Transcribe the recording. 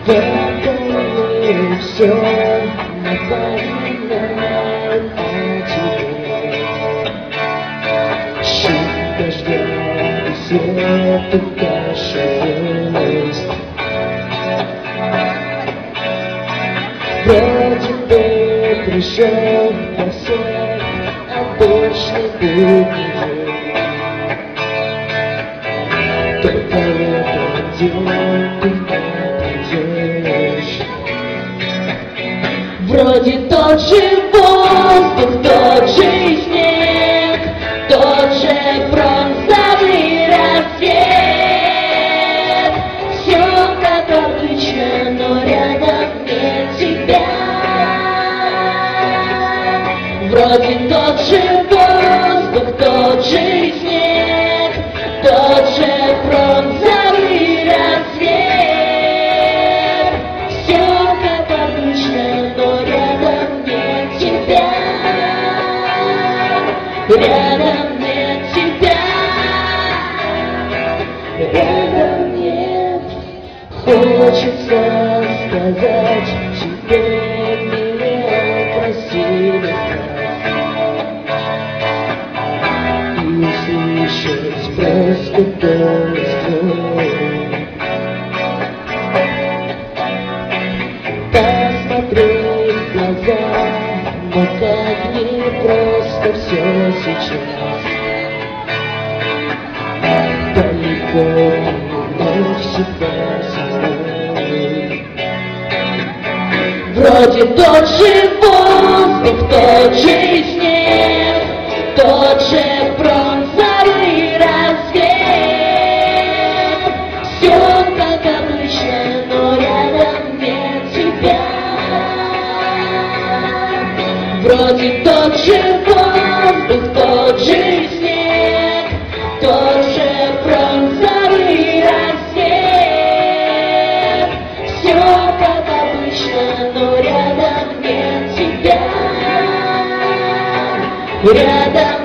В этом мире все напоминает о тебе. Шум дождя и свет угасших звезд. Вроде бы пришел на всех обычный будний день. Только в этот день ты не придешь. Вроде тот же воздух, тот же снег, тот же бронзовый рассвет. Все как обычно, но рядом нет тебя. Вроде тот же воздух, тот же снег, тот же бронзовый рассвет. Все как обычно, но рядом нет тебя. Рядом нет тебя. Рядом нет. Хочется сказать тебе миллион красивых фраз и услышать просто голос твой. Посмотреть в глаза, но как непросто все сейчас. Далеко но всегда со мной. Вроде тот же воздух, тот же снег, тот же бронзовый рассвет. Все как обычно, но рядом нет тебя. Вроде тот же воздух, тот же снег, тот же бронзовый рассвет. Все как обычно, но рядом нет тебя. Рядом